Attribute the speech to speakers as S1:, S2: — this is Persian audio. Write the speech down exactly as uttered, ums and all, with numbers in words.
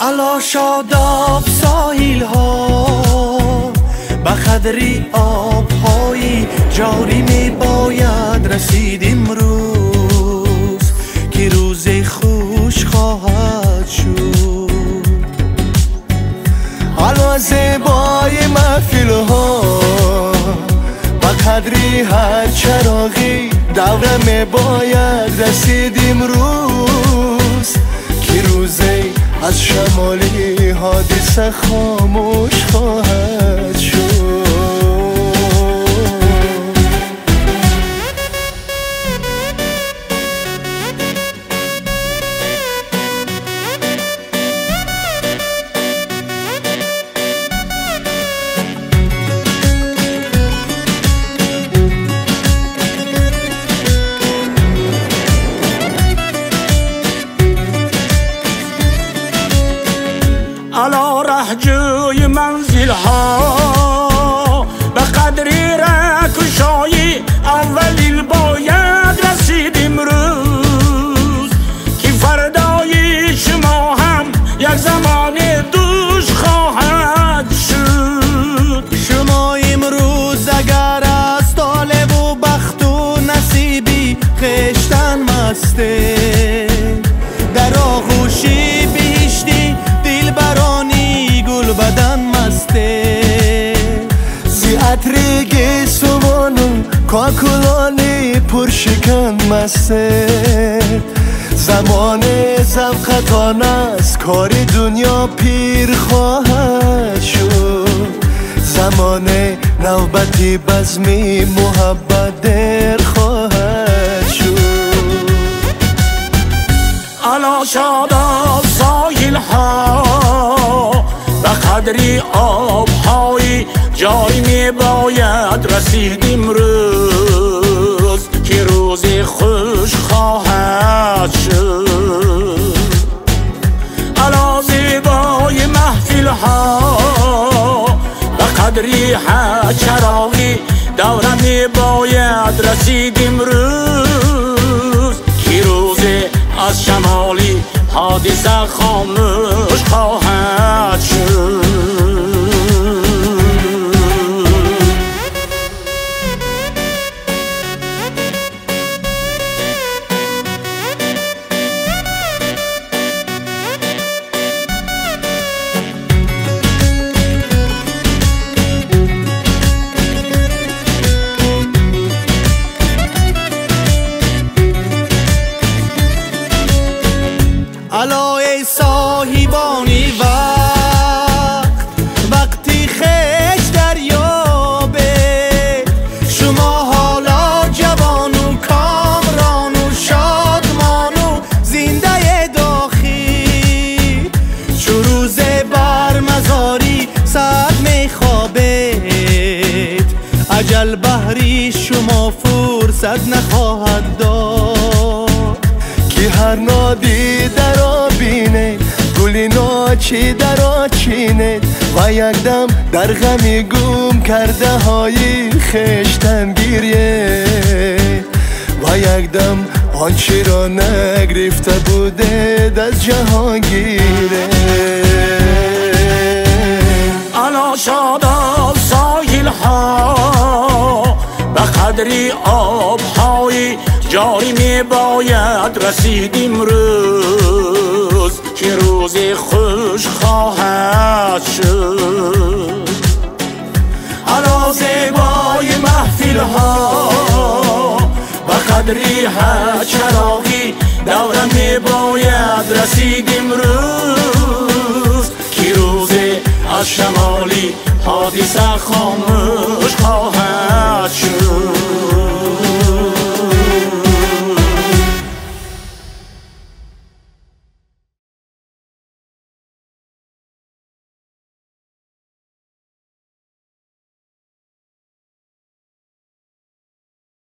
S1: علا شاداب ساحل ها، به قدری آبهایی جاری می باید رسید امروز که روز خوش خواهد شد. علا زیبای محفل ها، به قدری هر چراغی دوره می باید رسید امروز که روزی از شمالی حادثه خاموش خواهد شد.
S2: علا رهجوی منزل ها، به قدری رکشایی اولین باید رسید امروز که فردای شما هم یک زمان دوش خواهد شد.
S1: شما امروز اگر از طالب و بخت و نصیبی خشتن مسته، در آغوشی بیشتی دل برانی گل بدن مسته، زی عطرگی سوانو کاکلانی پرشکن مسته. زمان زبقتان است کار دنیا پیر خواهد شد، زمان نوبتی بزمی محبت در خواهد شد.
S2: علا شاداب ساحل ها، به قدری آبهایی جاری می باید رسید امروز که روز خوش خواهد شد. علا زیبای محفل ها، به قدری هر چراغی دوره می باید رسید امروز که روز از شمالی حادثه خاموش خواهد شد.
S1: علا ای صاحبانی وقت، وقتی خش دریابه، شما حالا جوان و کامران و شادمان و زنده داخل، چو روز بر مزاری ساعت می خوابید، اجل بحری شما فرصت نخواهد داد که هر نادی در آبینه گلی ناچی در آچینه و یک دم در غمی گم کرده های خشتن گیریه و یک دم آنچه را نگرفته بوده از جهانگیره.
S2: علا شاداب ساحل ها، به قدری آبهایی جاری می باید رسید امروز که روز خوش خواهد شد. علا زیبای محفل ها، به قدری هر چراغی دوره می باید رسید امروز که روز از شمالی حادثه خاموش خواهد شد.